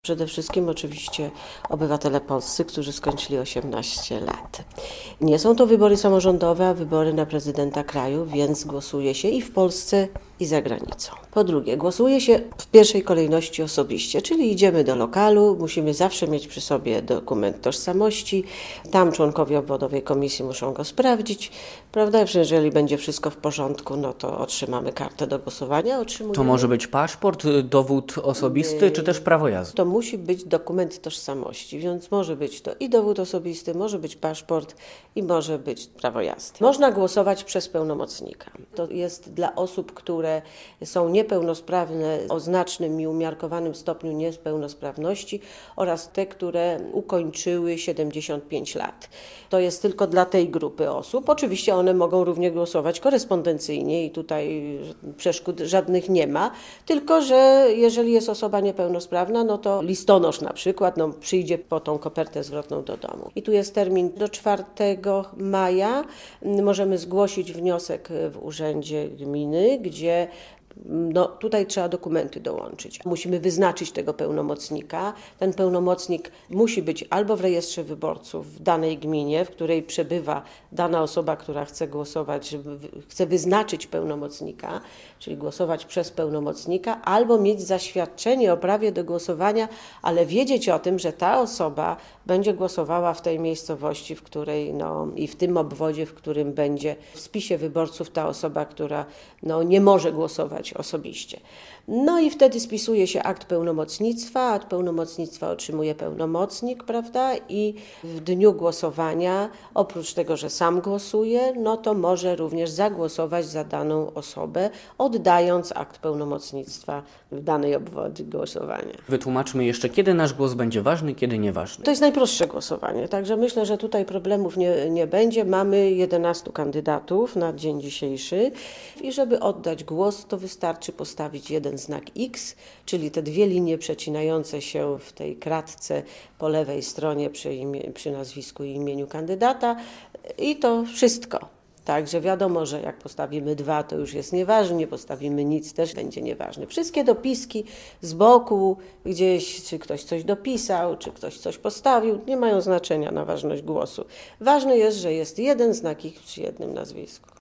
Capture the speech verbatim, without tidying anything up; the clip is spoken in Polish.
Przede wszystkim oczywiście obywatele polscy, którzy skończyli osiemnaście lat. Nie są to wybory samorządowe, a wybory na prezydenta kraju, więc głosuje się i w Polsce, i za granicą. Po drugie, głosuje się w pierwszej kolejności osobiście, czyli idziemy do lokalu, musimy zawsze mieć przy sobie dokument tożsamości, tam członkowie obwodowej komisji muszą go sprawdzić, prawda? Jeżeli będzie wszystko w porządku, no to otrzymamy kartę do głosowania. Otrzymujemy... To może być paszport, dowód osobisty, Nie. czy też prawo jazdy? To musi być dokument tożsamości, więc może być to i dowód osobisty, może być paszport i może być prawo jazdy. Można głosować przez pełnomocnika. To jest dla osób, które są niepełnosprawne o znacznym i umiarkowanym stopniu niepełnosprawności oraz te, które ukończyły siedemdziesiąt pięć lat. To jest tylko dla tej grupy osób. Oczywiście one mogą również głosować korespondencyjnie i tutaj przeszkód żadnych nie ma, tylko że jeżeli jest osoba niepełnosprawna, no to listonosz na przykład no, przyjdzie po tą kopertę zwrotną do domu. I tu jest termin do czwartego maja. Możemy zgłosić wniosek w urzędzie gminy, gdzie no, tutaj trzeba dokumenty dołączyć. Musimy wyznaczyć tego pełnomocnika. Ten pełnomocnik musi być albo w rejestrze wyborców w danej gminie, w której przebywa dana osoba, która chce głosować, chce wyznaczyć pełnomocnika, czyli głosować przez pełnomocnika, albo mieć zaświadczenie o prawie do głosowania, ale wiedzieć o tym, że ta osoba będzie głosowała w tej miejscowości, w której no, i w tym obwodzie, w którym będzie w spisie wyborców ta osoba, która no, nie może głosować osobiście. No i wtedy spisuje się akt pełnomocnictwa, akt pełnomocnictwa otrzymuje pełnomocnik, prawda? I w dniu głosowania, oprócz tego, że sam głosuje, no to może również zagłosować za daną osobę, oddając akt pełnomocnictwa w danej obwodzie głosowania. Wytłumaczmy jeszcze, kiedy nasz głos będzie ważny, kiedy nieważny. To jest najprostsze głosowanie, także myślę, że tutaj problemów nie, nie będzie. Mamy jedenastu kandydatów na dzień dzisiejszy i żeby oddać głos, to wystarczy postawić jeden znak X, czyli te dwie linie przecinające się w tej kratce po lewej stronie przy, imie, przy nazwisku i imieniu kandydata i to wszystko. Także wiadomo, że jak postawimy dwa, to już jest nieważne, nie postawimy nic, też będzie nieważne. Wszystkie dopiski z boku, gdzieś, czy ktoś coś dopisał, czy ktoś coś postawił, nie mają znaczenia na ważność głosu. Ważne jest, że jest jeden znak X przy jednym nazwisku.